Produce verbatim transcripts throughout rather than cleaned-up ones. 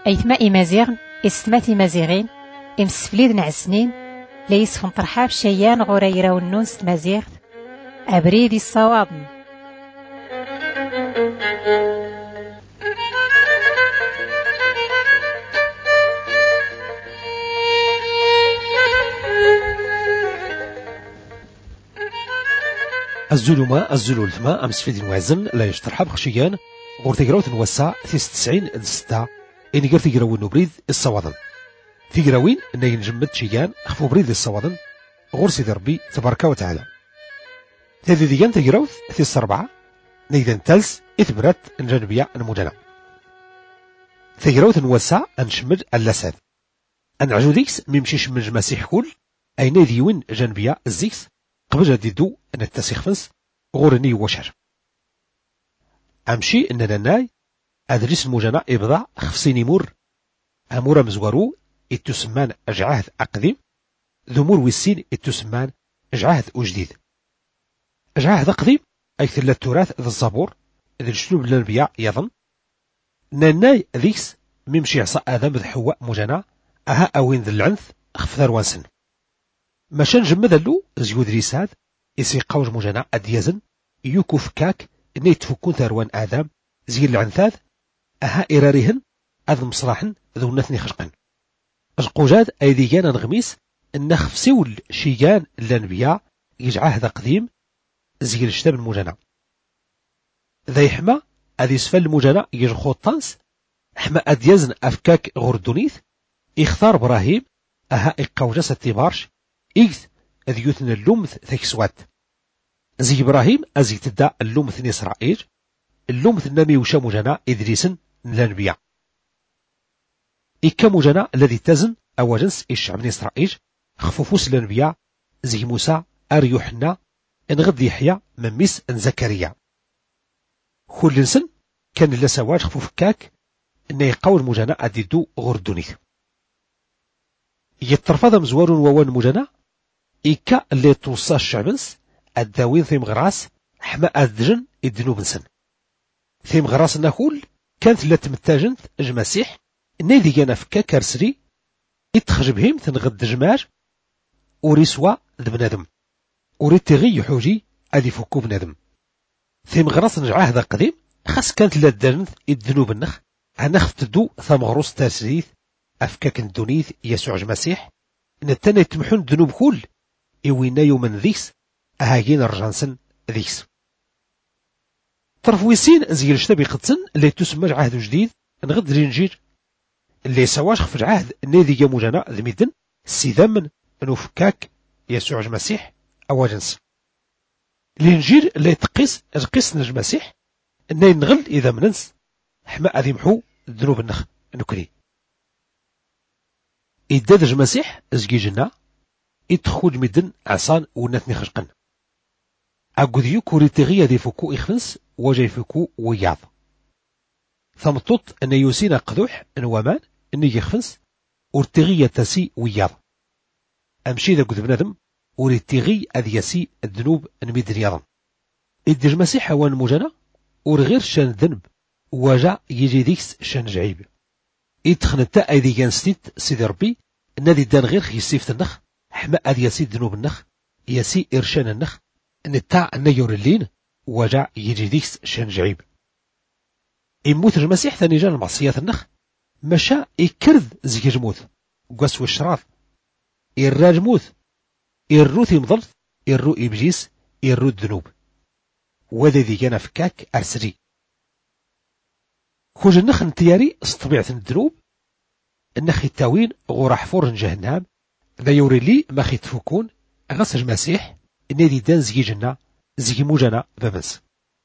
أيثما إمازيغن إستمات إمازيغين إمسفليد نعسنين ليس فنطرحاب شيان غوريرا والنونس مازيغ أبريد الصوابن. الزلمة الزلولتما أمس في دين وعزن لا يشترحب خشيان غور تقراوت نوسع تيس تسعين دستة إني قرت يقراوين نبريد الصوادن في قراوين إني نجمد شيان خفو بريد الصوادن غور سيدي ربي تبارك وتعالى. هذه ديان تقراوت تيس أربعة نيدان تالس إثبرات الجانبية المجنة تقراوت نوسع أنشمد اللساد أن عجوديكس ميمشيش من مسيح كل أي ناديوين جانبية الزيكس قبل جديدو أن التسيخ فنس غورني وشر أمشي أننا ناي أدريس المجنة إبضاع خفصيني مور أمور مزورو إتسمان أجعهد أقديم ذمور والسين إتسمان أجعهد أجديد أجعهد أقديم أي ثلاث التراث ذا الزبور ذي الجنوب الأنبياء يظن ناي ذيكس ممشي عصا آدم ذي حواء مجنة أها أوين ذي العنث خفثار وانسن ماشان جمد اللو زيود ريساد إسي قوج مجنة أديزن يوكوف كاك نيتفكون ثروان آدم زي العنثاذ أها إراريهن أذ مصراحن ذو نثني خشقن القوجاد أيديان نغميس النخف سيول شيان الأنبياء يجعه ذا قديم زي الشتاب المجنة ذا حما أذي سفل المجنة يجخو الطنس حما أديزن أفكاك غردونيث اختار إبراهيم أها إقوجة ستبارش إيث أذ يثن اللومث ثكسوات زي إبراهيم أزي تدى اللومث إسرائيل اللومث النامي وشا مجنى إدريسن الأنبياء إكا مجنى الذي تزن أو جنس الشعب من إسرائيل خفوفوس الأنبياء زي موسى أريوحنا انغد يحيى مميس ان زكريا كل سن كان لسواج خفوف كاك إن يقول مجنى أديدو غردونيث يترفض مزوار ووان مجنى إيكا اللي توصى الشعبنس الداوين ثيم غراس حما أدجن الدنوب نسن ثيم غراس ناكول كانت لا تمتاجنت المسيح نيدي كان فكا كارسري يتخجبهم تنغد جمار وريسوا ذبنادم وريد تغي يحوجي أدي فكو بنادم ثيم غراس نجعاه ذا قديم خاص كانت لا دجنت الدنوب النخ هنخف تدو ثم غروس تاسريث أفكاك الدونيث يسوع المسيح إن التاني يتمحون الذنوب كل إوينا يومن ذيس أهاجين الرجانسن ذيس طرفويسين زي الشتابي قدسن اللي تسمى عهد جديد نغد الإنجيل اللي سواش خفج عهد نيدي جاموجانا ذميدن السيدامن نوفكاك يسوع المسيح أو جنس الإنجيل اللي تقيس القيس نج المسيح إنه نغل إذا مننس حما أذي محو الذنوب النخ نكري إدادج مسيح زجيجنا إتخوج مدن عصان ونثني خشقن أقوديو كوريتيغي دي فكو إخفنس وجاي فكو وياض ثمطوط أن يوسينا قدوح أن ومان أن يخفنس ورتيغي تسي وياض أمشي ذا قد بنادم ورتيغي أذيسي الذنوب نميد رياضا إدج مسيح وان مجانا ورغير شان ذنب وجا يجي ديكس شان جعيب إتخنتا أيدي جانستيت سيدي ربي نادي دان غير خيسيفت النخ حما أدي يسي ذنوب النخ يسي إرشان النخ نتا نيور اللين وجا يجي ديكس شان جعيب إموت المسيح ثاني جان المعصيات النخ مشا إكرذ زي جموت قاس والشراف إراج موت إروث مضل إرو إبجيس إرو الذنوب وذي ذي كان فكاك أرسري خوج النخ نتياري استطبيعة الذنوب النخ التاوين غور حفور جهنم ذا يوري لي ما خيتفوكون غاس المسيح نادي دان زي جنة زي موجانا بابنس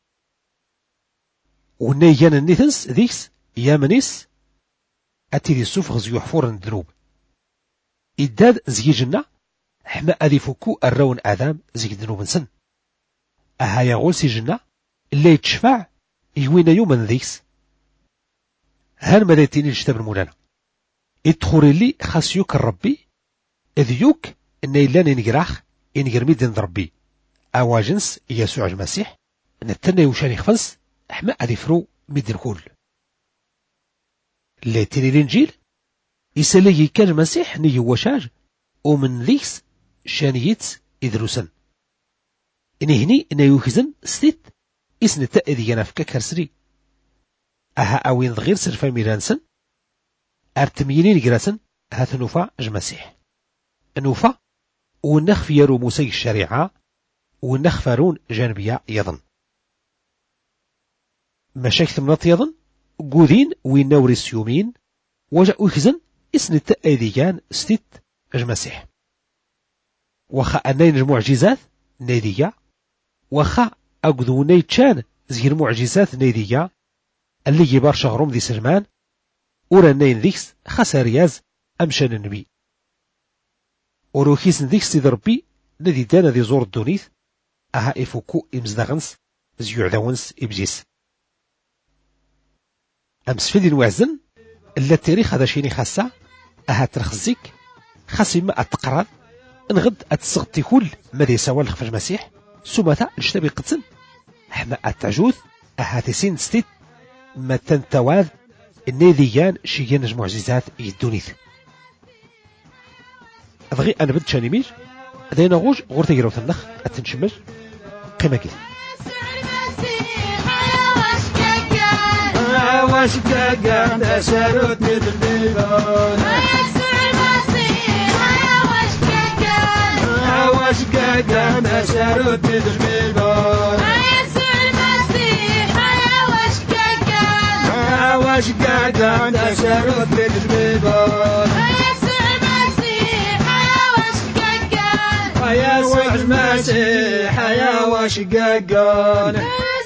وناي كان النيثنس ذيكس يا منيس أتي ذي السوف غزيو حفور الذنوب إداد زي جنة حما أذي فوكو الرون آدم زي الذنوب نسن أها يغول سي جنة اللي يتشفع يوين يوما ذيكس هان مديتيني الشتاب المولانا ادخوري لي خاسيوك الربي إذ يوك إن إلا ننقراخ إنقر ميدن ربي أوا جنس يسوع المسيح نتنى يوشاني خفنس أحما أذي فرو ميدن كل اللي تيني الانجيل يسالي كان المسيح ني هو شاج ومن ذيكس شانيت إدروسن إني هني إنا يوكزن ستيت إسن تأذي أنا فكا كرسري أها أوين غير سرفا ميرانسن أرتميني لقراسن هات نوفا جمسيح نوفا ونخ في يرو موسى الشريعة ونخ فارون جانبيا يظن مشاكل مناط يظن قوذين وين نوري السيومين وجاء يوكزن إسن تأذيان ستيت جمسيح وخا أنين معجزات نيدية وخا أقذو نيتشان زير معجزات نيدية اللي يبار شهرهم ذي سلمان ورنين ذيكس خسارياز أمشان النبي وروكيس ذيكس ذي ربي الذي دانا ذي زور الدونيث أها إفوكو إمزدغنس زيو عداونس إبجيس أمس في دين وعزن إلا التاريخ هذا شيني خاصة أها ترخزيك خاصي ما أتقرض نغد أتسغطي كل ماذا يسوى لخفج المسيح سمتا اجتبي قتل حما أتعجوث أهاتسين ستيت ما تنتواذ النيذيان شيان معجزات يدونيث أضغي أنا بد شاني مير دينا غوج غورتا يروث النخ أتنشمج قيمة كده واش كاكا نسارت بالبيبان واش كاكا نسارت بالبيبان واش كاكا نسارت بالبيبان يا يسوع المسيح يا واش كاكا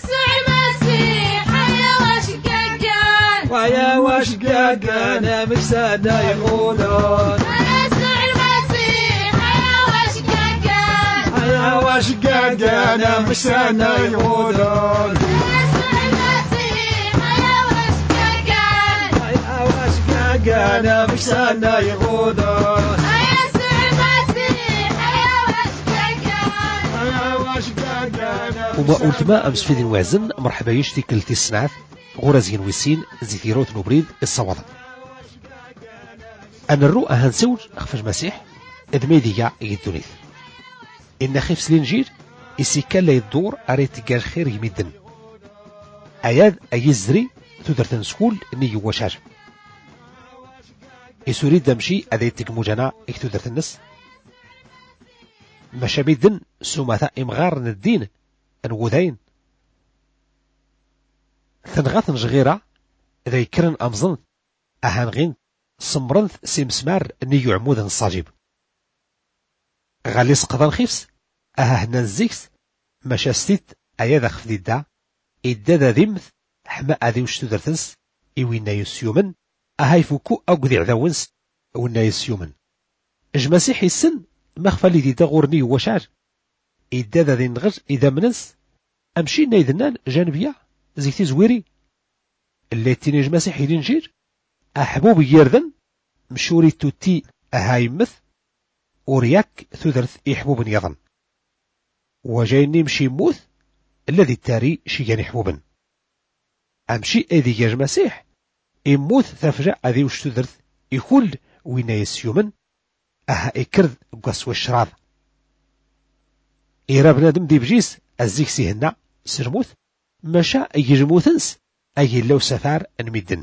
ويا واش كاكا مسادا يقولون يسوع المسيح يا واش كاكا يا واش كاكا مسادا يقولون يسوع المسيح يا واش كاكا يا واش كاكا مسادا يقولون يسوع المسيح يا واش كاكا يا واش كاكا وما قلت ما أمس في ذي الوعزن مرحبا يشتي كلتي السنعات غرزين ويسين زيثيروت نوبريد الصوادة أنا الرؤى هنسوج أخفج مسيح إذ ميديا يدونيث إن خيف سلينجير إسيكا لا يدور أريد تقال خير يمدن أياد أيزري تدرتن سكول ني وشاج إسوريد دمشي أذي تقموجنا إك تدرتن نس مشابيدن سوماتا إمغار ندين أنوذين ثنغاث نجغيرة إذا يكرن أمزن أهانغين سمرنث سيمسمار نيو عمود الصاجب غالي سقضان خيفس أههنا نزيكس مشاستيت أياذا خفديدا إدادا ذيمث حما أذي وشتو درتنس إوينا يسيومن أهايفوكو أقذي عذاونس ونا يسيومن إجماسيح السن مخفى اللي ديدا غورني وشعر إدادا ذي نغج إذا منس أمشي نايذنان جانبيا زيتي زويري اللي تينيج مسيحي الانجيل أحبوب يردن مشوري توتي أهايمث ورياك ثدرث إحبوب يظن وجايني مشي موث الذي التاري شيان حبوبا أمشي أذي ياج مسيح إموث ثفجأ أذي وش تدرث يكل وين يسيومن أها إكرذ قصوى الشراض إيراب نادم دي بجيس أزيك سيهنا سرموث مشا يجموثنس أي لو سفار نمدن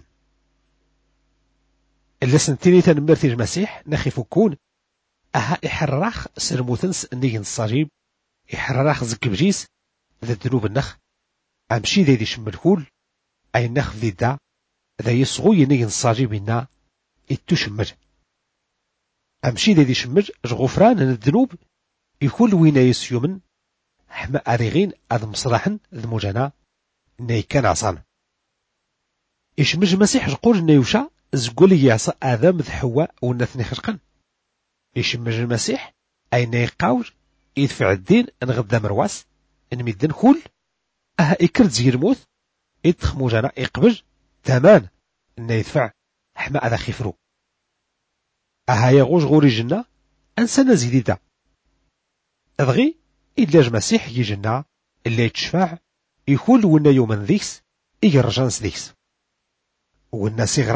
اللي سنتيني تنمرتي المسيح نخيف كون أها إحراخ سرموثنس نيجن الصجيب إحراخ زك بجيس ذا الذنوب النخ أمشي ذي دي شمالكول أي النخ ذي دا ذا يصغوي نيجن الصجيب إنا إتو شمج أمشي ذي دي شمج غفران الذنوب يكون وين يسيومن حما أريغين أذ مصراحن ذ مجانا نيكان عصان إشمج مسيح جقول نيوشا زقولي يعصى آذام ذ حواء ونثني خشقن إشمج المسيح أي نيقاوج يدفع الدين نغدا مرواس نمدن كل أها إكرد زير موث إدخ مجانا إقبج تامان إنه يدفع حما أذا خفرو أها يغوج غوري جنة أنسانا زيديدا أضغي إلاج مسيح يجنا اللي يتشفع يكون ونا يومن ذيكس إيرجانس ذيكس ونا صغران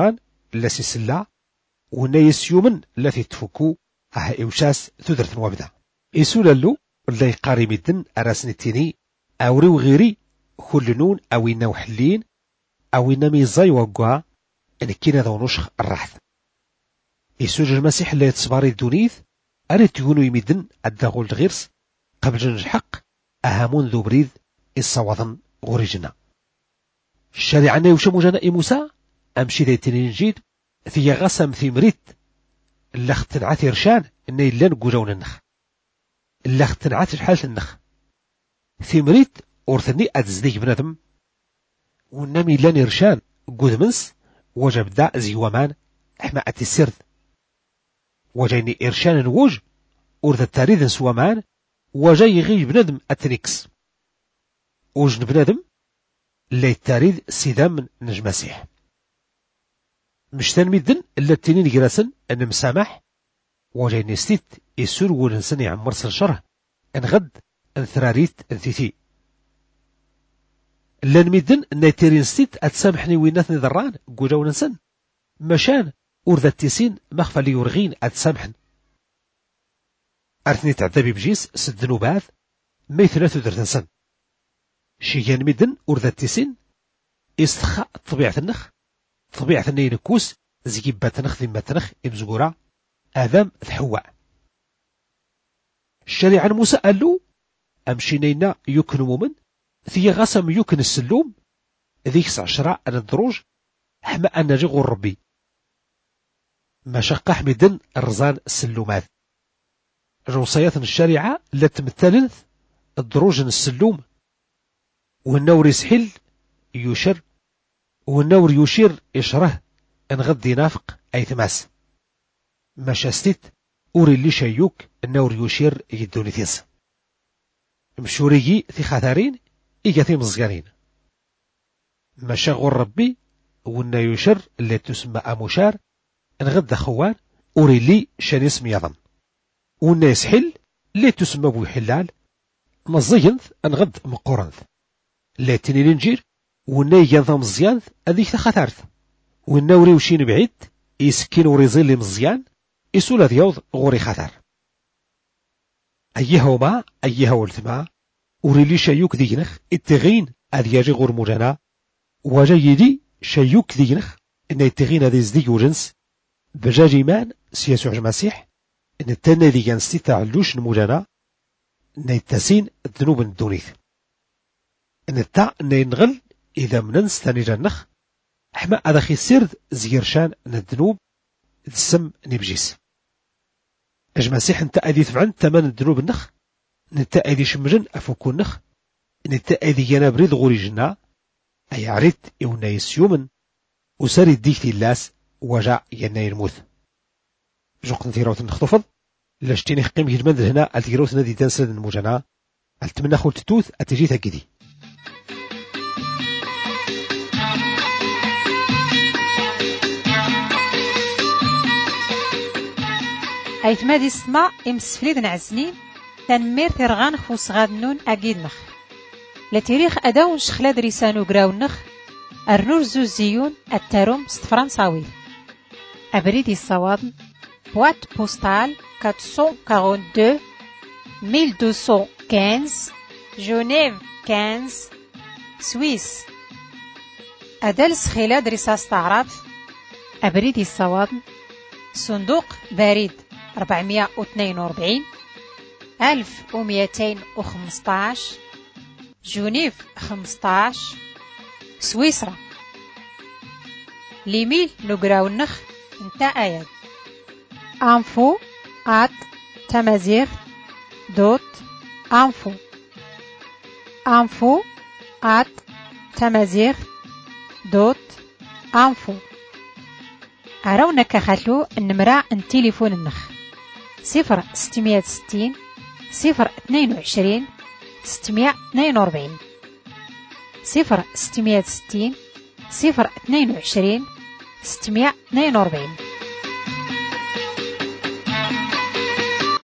لا سيسلا ونايس يومن لا تتفكو اه إوشاس تدرت وابدا إسولا اللو لا يقاري مدن أراسن التيني أوريو غيري كل نون أو إنا وحلين أو إنا ميزاي وقوا إن كينا ذو نشخ الرحث إسوج المسيح لا يتصباري الدونيث أريد يكونوا يمدن الدغول الغيرس قبل جنج حق أهامون ذو بريد الصواظن غوريجنا الشارع نيوشم جناء موسى أمشي ذي تنينجيد في غسم في مريت اللخت نعاتي رشان إني لن قجون النخ اللخت نعاتي حالة النخ في مريت أورثني أتزديك بنادم ونمي لن رشان قد منس وجب دا زيوامان احما أتسرد وجيني إرشان الوج أورث التاريذ سوامان وجاي غي بنادم أتنكس وجن بنادم اللي التاريذ سيدام من نجمسيح مش تنميدن إلا التنين جراسن أن مسامح وجايني ستيت يسور ونسني عن مرسل شره أن غد أن ثراريت انثيتي إلا نميدن أن التيرين ستيت أتسامحني ويناثني ذران قوجا ونسن مشان أورذ التيسين مخفى لي يرغين أتسامحن أرثني تعذبي بجيس سدنو بعض ميثلا تدرتنسن شيان ميدن أورذ التيسين استخاء طبيعة النخ طبيعة النين كوس زيبا تنخ ذمة تنخ إمزقورا آذام ثحواء الشريعة موسى قال له أمشينينا يكن مؤمن ثي غسم يكن السلوم ذيكس عشرة أن الدروج حما أن نجغ الربي مشقة حمدن الرزان السلومات روصيات الشريعة لا تمثلث الدروج السلوم والنور يسحل يشر والنور يشير يشره ان غد ينافق اي ثماس ما شاستيت اوري اللي شيوك النور يشير يدوني ثيس مشوريي في خاثارين ايجاتي مزقانين ما شغل ربي ونا يشر اللي تسمى امشار ان غد خوان اوري اللي شان اسم يظن ونا يسحل اللي تسمى بو حلال مزينث ان غد مقورنث اللي تنين نجير ونا يجانثا مزيان هذيك تخاثارث ونا وري وشين بعيد يسكين وريزيل مزيان يسول ذيوض غوري خاثار أيها وما أيها والثما وري لي شيوك دينخ اتغين أذياجي غور مجانا وجيدي شيوك دينخ إن اتغين هذي زديك وجنس بجاجي مان سياسو المسيح إن التاني ذي جانستي تعلوش المجانا إن التاسين الذنوب الدونيث إن التا إن ينغل إذا مننس تاني جنخ حما أدخي السرد زيرشان إن الذنوب السم نبجيس أجمسيح انت أدي تفعن تمن الذنوب النخ نتا أدي شمجن أفوكو النخ نتا أدي جنابريد غوري جنا أي عريت إونا يسيومن وساري الديك اللاس وجع ينا يرموث جوق نتيروت نخطفض لاشتيني قيم هجمند هنا التيروت نادي تنسل المجانا التمنى خلت توث أتجيتها كدي أيثما دي السما إمسفليد نعسنين تنمير ترغان خوص غاد نون أكيد نخ لتاريخ أداون شخلاد ريسانو قراو نخ النور زوزيون التاروم ستفرنساوي أبريدي الصواب بوات بوستال أربعمائة واثنين وأربعين ألف ومئتين وخمسة عشر جنيف خمسة سويس أدال سخيلاد ريساس تعرف أبريدي الصواب صندوق بريد أربعمائة واثنين وأربعين ألف ومئتين وخمسة عشر جنيف خمسة عشر سويسرا ليميل نقراو النخ انتا آيات انفو ات تمازيغ دوت انفو انفو ات تمازيغ دوت انفو أراونا كخلو النمرة التليفون النخ صفر ستمائة وستين صفر اثنين وعشرين ستمائة واثنين وأربعين صفر ستمائة وستين صفر اثنين وعشرين ستمائة واثنين وأربعين.